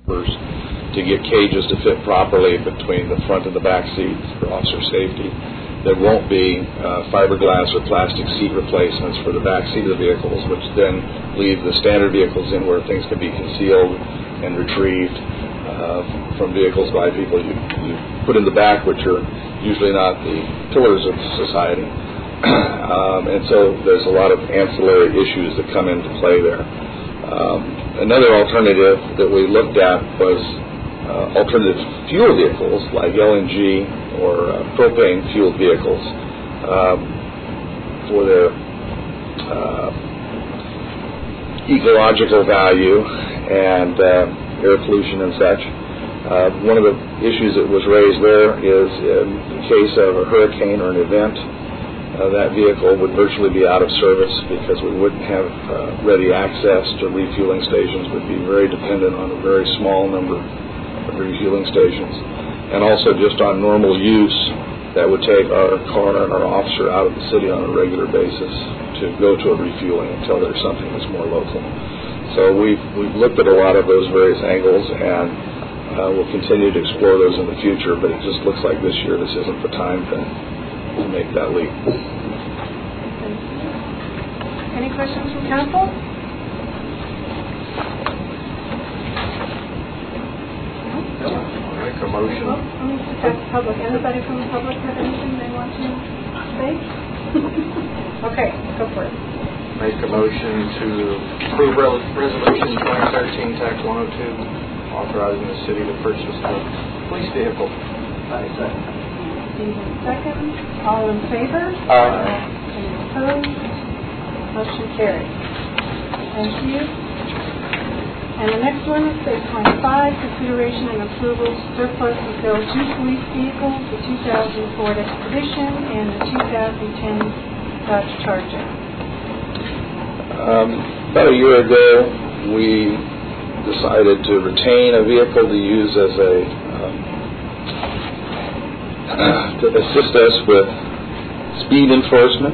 to get cages to fit properly between the front and the back seats for officer safety. There won't be fiberglass or plastic seat replacements for the back seat of the vehicles, which then leave the standard vehicles in where things can be concealed and retrieved from vehicles by people you put in the back, which are usually not the pillars of society. And so there's a lot of ancillary issues that come into play there. Another alternative that we looked at was alternative fuel vehicles like LNG or propane fueled vehicles for their ecological value and air pollution and such. One of the issues that was raised there is in case of a hurricane or an event, that vehicle would virtually be out of service because we wouldn't have ready access to refueling stations. We'd be very dependent on a very small number of refueling stations. And also just on normal use, that would take our car and our officer out of the city on a regular basis to go to a refueling until there's something that's more local. So we've looked at a lot of those various angles, and we'll continue to explore those in the future, but it just looks like this year this isn't the time to make that leap. Any questions from council? Make a motion. Well, let me just ask the public. Anybody from the public have anything they want to say? Okay, go for it. Make a motion to approve Resolution 2013 Tax 102, authorizing the city to purchase a police vehicle. Stephen seconds. All in favor? Aye. Any opposed? Motion carries. Thank you. And the next one is 6.5, consideration and approval surplus and sale of 2 police vehicles, the 2000 Ford Expedition and the 2010 Dodge Charger. About a year ago, we decided to retain a vehicle to use as to assist us with speed enforcement.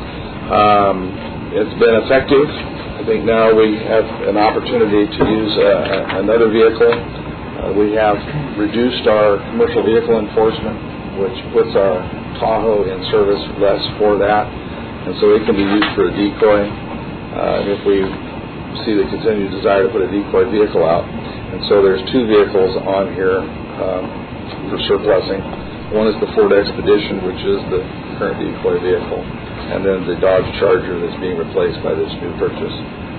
It's been effective. I think now we have an opportunity to use another vehicle. We have reduced our commercial vehicle enforcement, which puts our Tahoe in service less for that, and so it can be used for a decoy if we see the continued desire to put a decoy vehicle out. And so there's 2 vehicles on here for surplusing. One is the Ford Expedition, which is the current decoy vehicle, and then the Dodge Charger that's being replaced by this new purchase.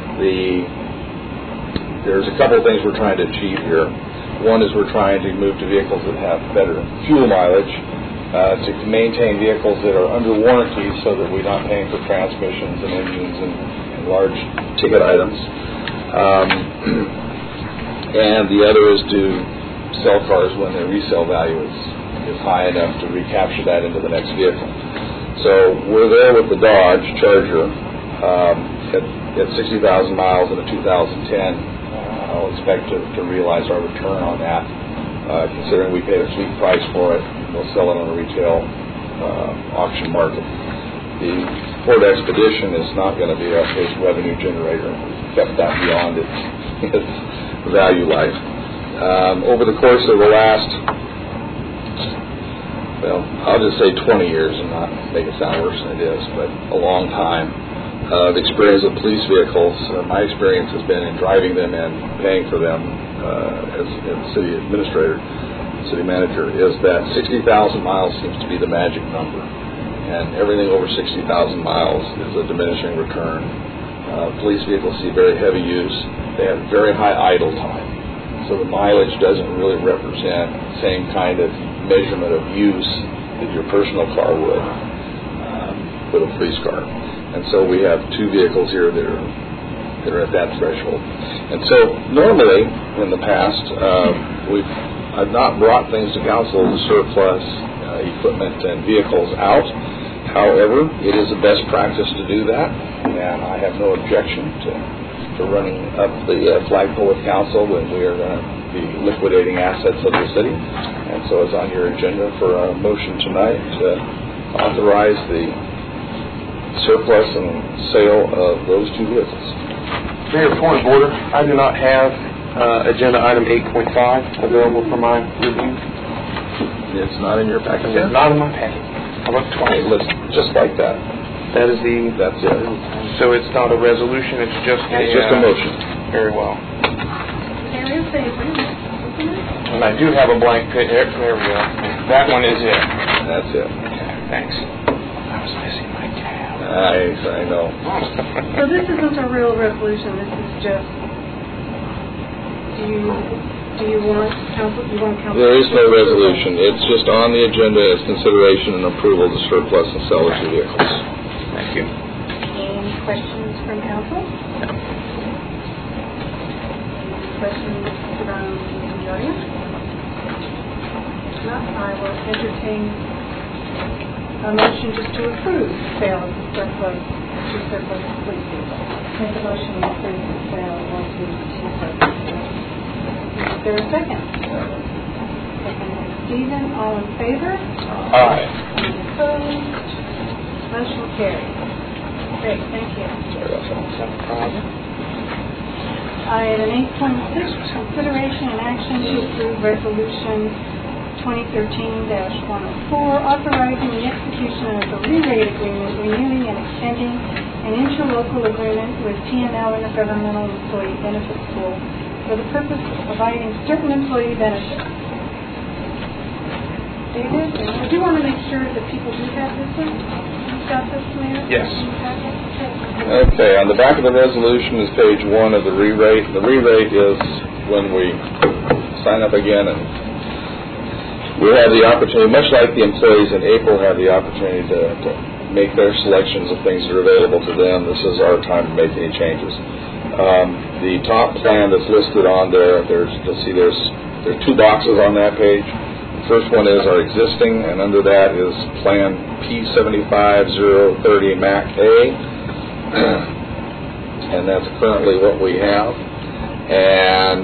There's a couple of things we're trying to achieve here. One is we're trying to move to vehicles that have better fuel mileage, to maintain vehicles that are under warranty so that we're not paying for transmissions and engines and large ticket items. And the other is to sell cars when their resale value is high enough to recapture that into the next vehicle. So we're there with the Dodge Charger at 60,000 miles in a 2010. I'll expect to realize our return on that, considering we paid a fleet price for it. We'll sell it on a retail auction market. The Ford Expedition is not going to be a big revenue generator. We've kept that beyond its value life. Over the course of the last, well, I'll just say 20 years and not make it sound worse than it is, but a long time, the experience of police vehicles, my experience has been in driving them and paying for them as city administrator, city manager, is that 60,000 miles seems to be the magic number. And everything over 60,000 miles is a diminishing return. Police vehicles see very heavy use. They have very high idle time. So the mileage doesn't really represent the same kind of measurement of use that your personal car would with a police car. And so we have 2 vehicles here that are at that threshold. And so normally in the past, I've not brought things to council to surplus equipment and vehicles out. However, it is a best practice to do that, and I have no objection to running up the flagpole with council when we are going to be liquidating assets of the city. And so it's on your agenda for a motion tonight to authorize the surplus and sale of those 2 vehicles. Mayor, point of order. I do not have Agenda item 8.5, available for my review. It's not in your packet It's yet? not in my packet. I looked It twice. looks just like that. That is the... That's it. So it's not a resolution, it's just a... It's just a motion. Very well. There is a agreement, isn't it? And I do have a blank page. There we go. That one is it. That's it. Okay, thanks. I was missing my tab. I know. So this isn't a real resolution, this is just, do you want council? There is no resolution. It's just on the agenda as consideration and approval to surplus and salvage the vehicles. Thank you. Any questions from council? Questions from the audience? If not, I will entertain a motion just to approve sale of the surplus police vehicles. Make a motion to approve the sale of one of the two surplus vehicles. Is there a second? Second by Stephen. All in favor? Aye. Any opposed? Motion carried. Great, thank you. Item 8.6, consideration and action to approve resolution 2013-104, authorizing the execution of a re-rate agreement, renewing and extending an interlocal agreement with TNL Intergovernmental Employee Benefits Pool for the purpose of providing certain employee benefits. David, I do want to make sure that people do have this one. You've got this, Mayor? Yes. Okay, on the back of the resolution is page 1 of the re-rate. The re-rate is when we sign up again and we have the opportunity, much like the employees in April have the opportunity to make their selections of things that are available to them. This is our time to make any changes. The top plan that's listed on there, you'll see there's 2 boxes on that page. The first one is our existing, and under that is Plan P75030 MAC A, and that's currently what we have. And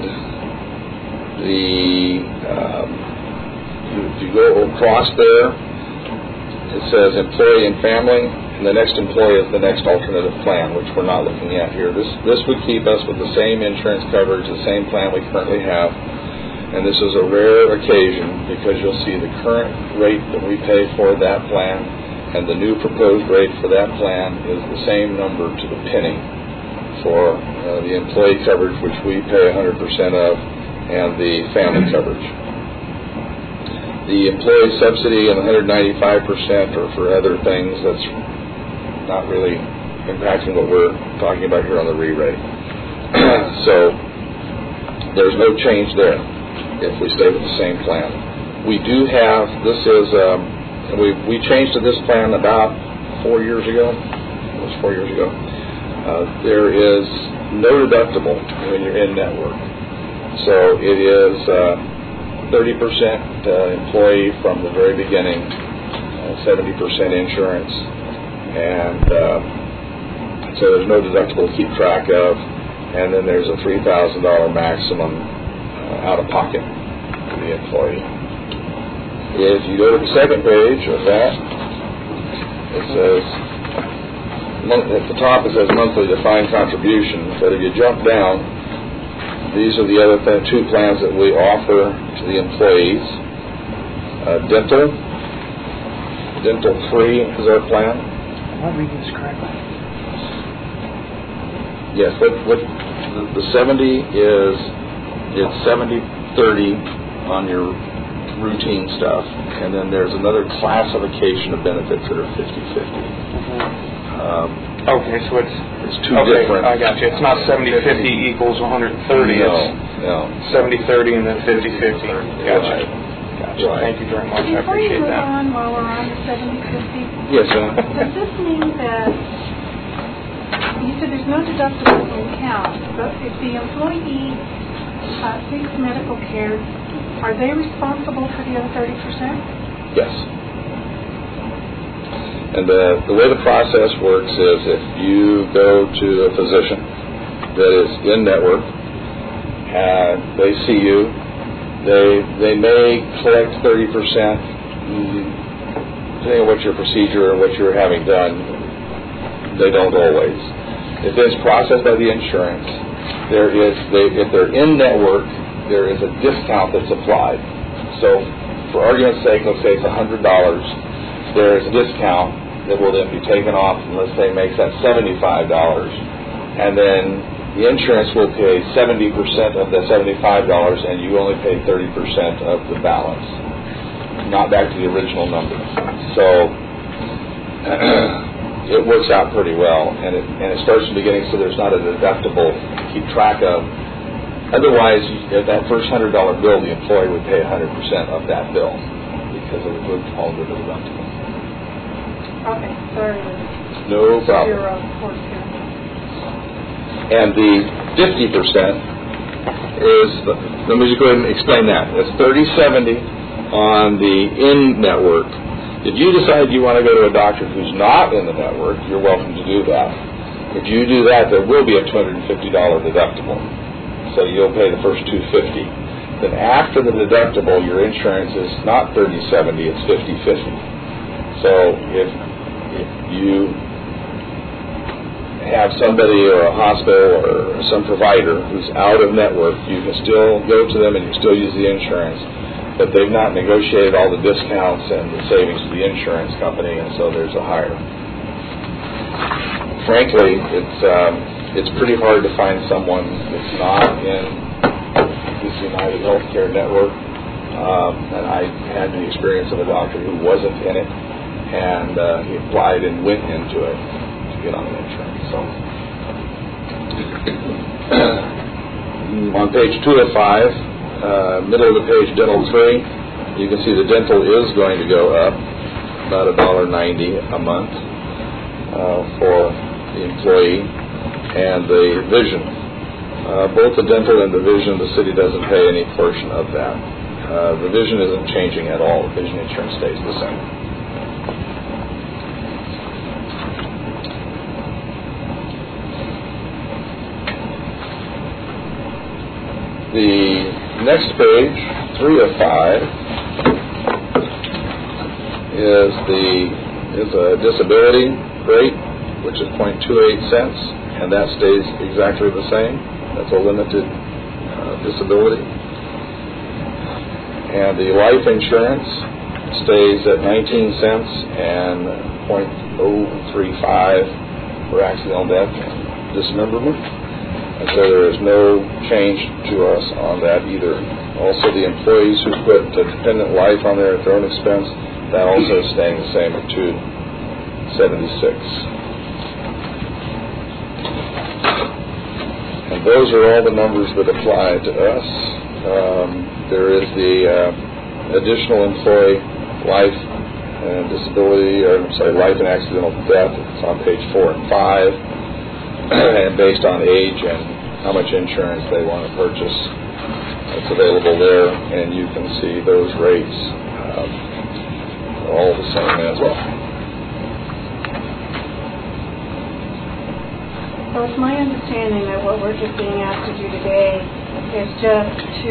if you go across there, it says employee and family, and the next employee is the next alternative plan, which we're not looking at here. This would keep us with the same insurance coverage, the same plan we currently have. And this is a rare occasion because you'll see the current rate that we pay for that plan and the new proposed rate for that plan is the same number to the penny for the employee coverage, which we pay 100% of, and the family coverage. The employee subsidy and 195% are for other things. That's not really impacting what we're talking about here on the re-rate. So there's no change there if we stay with the same plan. We do have, we changed to this plan about 4 years ago. It was 4 years ago. There is no deductible when you're in network. So it is 30% employee from the very beginning, 70% insurance, and so there's no deductible to keep track of, and then there's a $3,000 maximum out-of-pocket for the employee. If you go to the second page of that, it says, at the top it says monthly defined contribution, but if you jump down, these are the other 2 plans that we offer to the employees. Dental free is our plan. Am I reading this correctly? Yes, what the 70 is, it's 70-30 on your routine stuff, and then there's another classification of benefits that are 50-50. Okay, so it's 2 different. I got you. It's not 70-50 equals 130. No. It's 70-30 and then 50-50. Gotcha. Right. Gotcha. Right. Thank you very much. I Before you appreciate move that. on, while we're on the 70-50, Yes, sir. does this mean that you said there's no deductible in count, but if the employee seeks medical care, are they responsible for the other 30%? Yes. And the way the process works is if you go to a physician that is in network and they see you, they may collect 30%, depending on what your procedure and what you're having done. They don't always. If it's processed by the insurance, if they're in network, there is a discount that's applied. So, for argument's sake, let's say it's $100. There is a discount that will then be taken off, and let's say makes that $75, and then the insurance will pay 70% of the $75, and you only pay 30% of the balance, not back to the original number. So it works out pretty well, and it starts from the beginning, so there's not a deductible to keep track of. Otherwise, at that first $100 bill, the employee would pay 100% of that bill because it would fall under the deductible. Okay, sorry. No problem. And the 50% is, let me just go ahead and explain that. It's $30.70 on the in-network. If you decide you want to go to a doctor who's not in the network, you're welcome to do that. If you do that, there will be a $250 deductible. So you'll pay the first $250. Then after the deductible, your insurance is not $30.70, it's $50.50. So if you have somebody or a hospital or some provider who's out of network, you can still go to them and you can still use the insurance, but they've not negotiated all the discounts and the savings to the insurance company, and so there's a higher. Frankly, it's pretty hard to find someone that's not in this United Healthcare network, and I had the experience of a doctor who wasn't in it, and he applied and went into it to get on the insurance. So, on page 2 of 5, middle of the page, dental 3, you can see the dental is going to go up about $1.90 a month for the employee, and the vision. Both the dental and the vision, the city doesn't pay any portion of that. The vision isn't changing at all. The vision insurance stays the same. The next page, 3 of 5, is a disability rate, which is 0.28 cents, and that stays exactly the same. That's a limited disability. And the life insurance stays at 19 cents and 0.035 for accidental death and dismemberment. And so there is no change to us on that either. Also, the employees who put a dependent life on there at their own expense, that also is staying the same at $2.76. And those are all the numbers that apply to us. There is the additional employee life and disability, life and accidental death. It's on page 4 and 5. And based on age and how much insurance they want to purchase, it's available there, and you can see those rates are all the same as well. So it's my understanding that what we're just being asked to do today is just to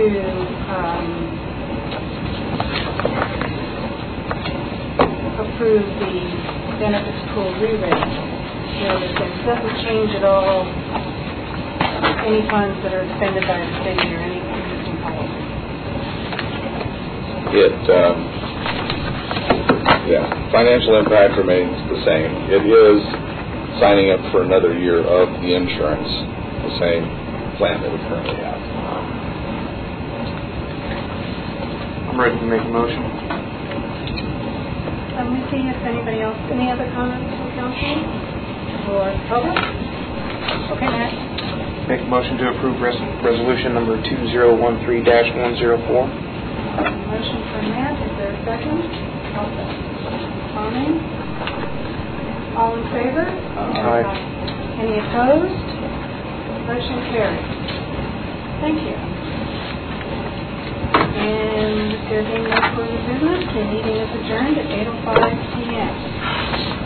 approve the benefits pool re-rate. It doesn't change at all any funds that are expended by the city or any existing policy. Financial impact remains the same. It is signing up for another year of the insurance, the same plan that we currently have. I'm ready to make a motion. Let me see if anybody else, any other comments from council? Or public? Okay, Matt. Make a motion to approve resolution number 2013-104. Motion from Matt. Is there a second? I'll second. Tommy? All in favor? Aye. Any opposed? Motion carries. Thank you. And there being no further business, the meeting is adjourned at 8:05 p.m.